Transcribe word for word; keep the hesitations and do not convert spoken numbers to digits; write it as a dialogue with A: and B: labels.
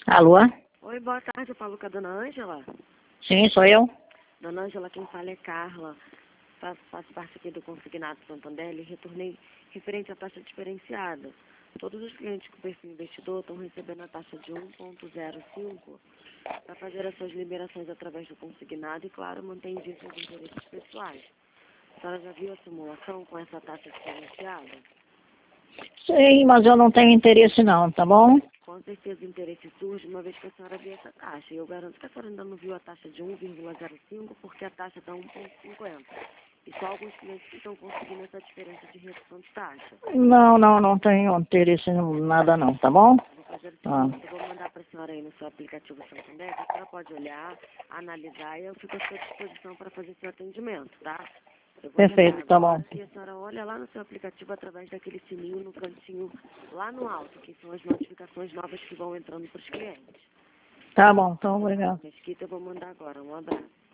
A: Alô?
B: Oi, boa tarde. Eu falo com a dona Ângela.
A: Sim, sou eu.
B: Dona Ângela, quem fala é Carla. Faço, faço parte aqui do Consignado Santander e retornei referente à taxa diferenciada. Todos os clientes com perfil investidor estão recebendo a taxa de um ponto zero cinco para fazer as suas liberações através do consignado e, claro, mantém em seus interesses pessoais. A senhora já viu a simulação com essa taxa diferenciada?
A: Sim, mas eu não tenho interesse não, tá bom?
B: Com certeza o interesse surge uma vez que a senhora viu essa taxa. E eu garanto que a senhora ainda não viu a taxa de um vírgula zero cinco porque a taxa está um ponto cinquenta. E só alguns clientes que estão conseguindo essa diferença de redução de taxa.
A: Não, não, não tenho interesse em nada não, tá bom?
B: Vou fazer o
A: Ah,
B: seguinte, eu vou mandar para a senhora aí no seu aplicativo Santander, que a senhora pode olhar, analisar e eu fico à sua disposição para fazer seu atendimento, tá? Eu vou
A: perfeito,
B: mandar
A: tá bom.
B: agora e a senhora olha lá no seu aplicativo através daquele sininho no cantinho lá no alto, que são as notificações novas que vão entrando para os clientes.
A: Tá bom, então obrigado.
B: Mesquita, eu vou mandar agora. Um abraço.